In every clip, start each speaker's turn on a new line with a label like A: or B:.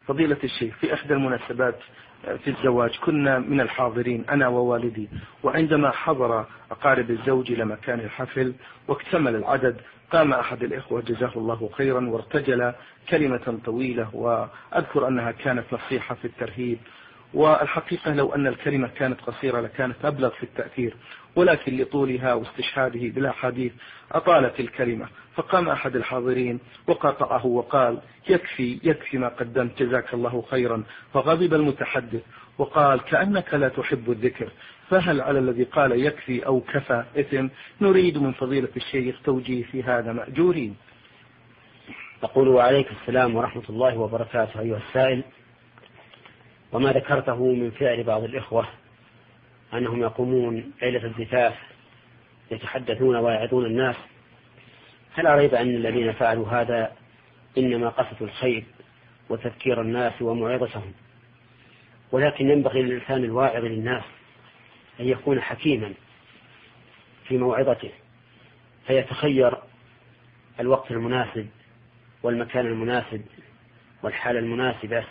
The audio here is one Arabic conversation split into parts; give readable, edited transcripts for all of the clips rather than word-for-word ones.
A: فضيلة الشيخ، في إحدى المناسبات في الزواج كنا من الحاضرين أنا ووالدي، وعندما حضر أقارب الزوج إلى مكان الحفل واكتمل العدد قام أحد الإخوة جزاه الله خيرا وارتجل كلمة طويلة، وأذكر أنها كانت نصيحة في الترهيب، والحقيقة لو أن الكلمة كانت قصيرة لكانت أبلغ في التأثير، ولكن لطولها واستشهاده بلا حديث أطالت الكلمة، فقام أحد الحاضرين وقاطعه وقال: يكفي ما قدمت جزاك الله خيرا. فغضب المتحدث وقال: كأنك لا تحب الذكر، فهل على الذي قال يكفي أو كفى إثم؟ نريد من فضيلة الشيخ توجيه في هذا مأجورين.
B: أقول: وعليكم السلام ورحمة الله وبركاته أيها السائل. وما ذكرته من فعل بعض الإخوة أنهم يقومون ليلة الزفاف يتحدثون ويعظون الناس، فلا ريب أن الذين فعلوا هذا إنما قصدوا الخير وتذكير الناس وموعظتهم، ولكن ينبغي للإنسان الواعظ للناس أن يكون حكيما في موعظته، فيتخير الوقت المناسب والمكان المناسب والحالة المناسبة،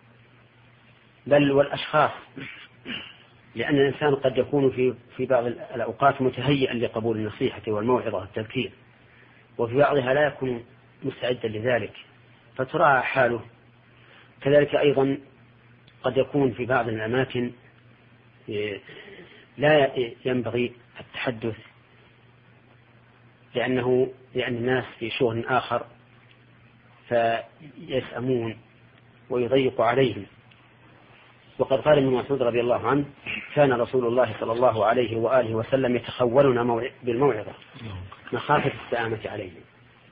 B: بل والأشخاص، لأن الإنسان قد يكون في بعض الأوقات متهيئا لقبول النصيحة والموعظة والتذكير، وفي بعضها لا يكون مستعدا لذلك فتراعى حاله. كذلك أيضا قد يكون في بعض الأماكن لا ينبغي التحدث لأن الناس في شغل آخر فيسأمون ويضيق عليهم. وقد قال ابن مسعود رضي الله عنه: كان رسول الله صلى الله عليه وآله وسلم يتخولنا بالموعظة مخافة السآمة عليهم.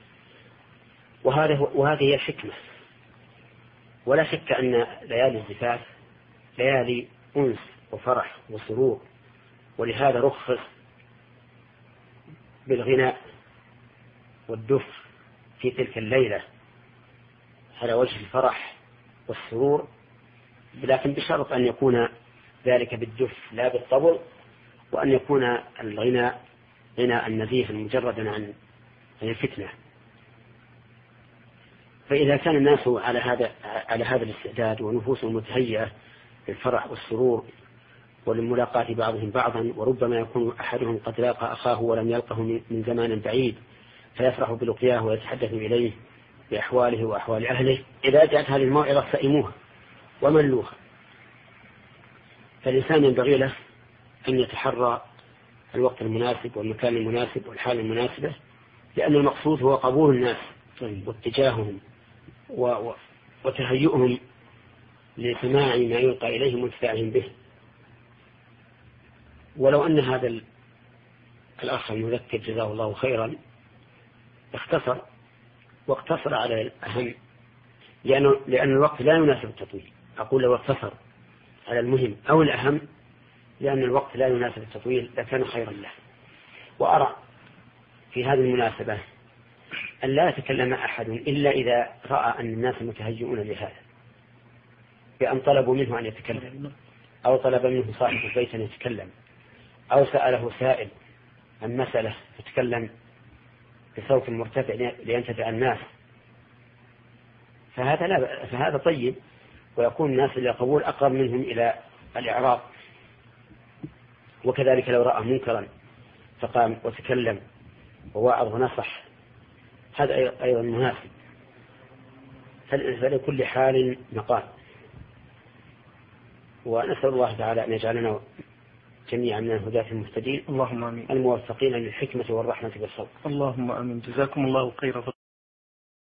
B: وهذه هي الحكمة. ولا شك أن ليالي الزفاف ليالي أنس وفرح وسرور، ولهذا رخص بالغناء والدف في تلك الليلة على وجه الفرح والسرور، لكن بشرط أن يكون ذلك بالدف لا بالطبل، وأن يكون الغناء غناء نزيها مجردا عن الفتنة. فإذا كان الناس على هذا الاستعداد ونفوسهم متهيئة للفرح والسرور ولملاقاة بعضهم بعضا، وربما يكون أحدهم قد لاقى أخاه ولم يلقه من زمان بعيد فيفرح بلقياه ويتحدث إليه بأحواله وأحوال أهله، إذا جاءت هذه الموعظة سئموها وملوها. فالإنسان ينبغي له أن يتحرى الوقت المناسب والمكان المناسب والحال المناسبة، لأن المقصود هو قبول الناس واتجاههم وتهيئهم لسماع ما يلقى إليهم وانتفاعهم به. ولو أن هذا الأخ المذكر جزاه الله خيرا واقتصر على الأهم، لأن الوقت لا يناسب التطويل. أقول لو اقتصر على المهم أو الأهم، لأن الوقت لا يناسب التطويل لكان خيرا له. وأرى في هذه المناسبة أن لا يتكلم أحد إلا إذا رأى أن الناس متهيئون لهذا، بأن طلبوا منه أن يتكلم، أو طلب منه صاحب البيت أن يتكلم، أو سأله سائل عن مسألة يتكلم بصوت مرتفع لينتفع الناس، فهذا طيب، ويكون الناس إلى قبول أقرب منهم إلى الإعراض. وكذلك لو رأى منكرا فقام وتكلم ووعظ ونصح، هذا أيضا مناسب. فلكل حال مقال. ونسأل الله تعالى أن يجعلنا جميعا من الهداة المهتدين،
A: اللهم آمين،
B: الموفقين للحكمة والرحمة والصبر.
A: اللهم آمين. جزاكم الله خيرا.